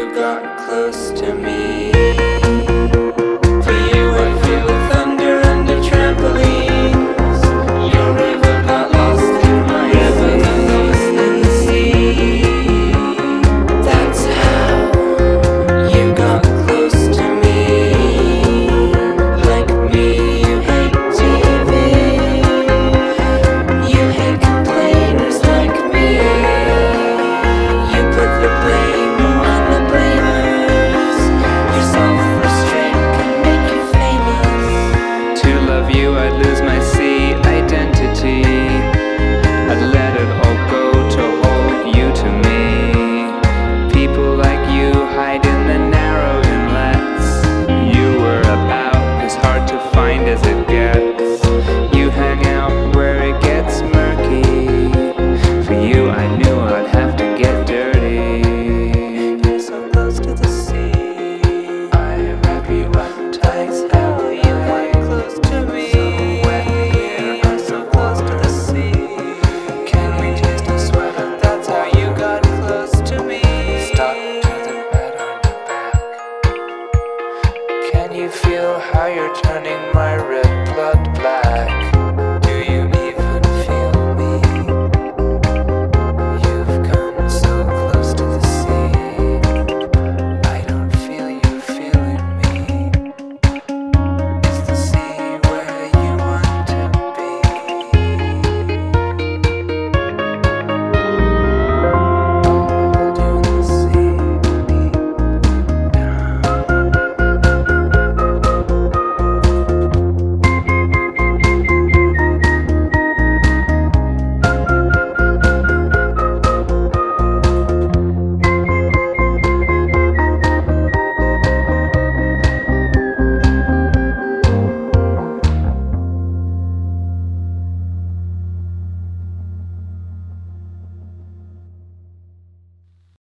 got close to me. For you I feel the thunder under trampolines. Your river got lost in my river got lost in the sea. That's how you got close to me. Like me, you hate TV. You hate complainers like me. You put the blame on the blamers. Your self-restraint can make you famous. To love you I'd lose my sea identity. I'd let it all go to hold you to me. People like you hide in the narrow inlets. You were about as hard to find as it gets. You hang out where it gets murky. For you I knew I'd have to get dirty. You're so close to the sea. I wrap you up tight. How you got close to me. I'm so close to the sea. Can we taste the sweater? That's how you got close to me. Stop to the bed on your back. Can you feel how you're turning my wrist?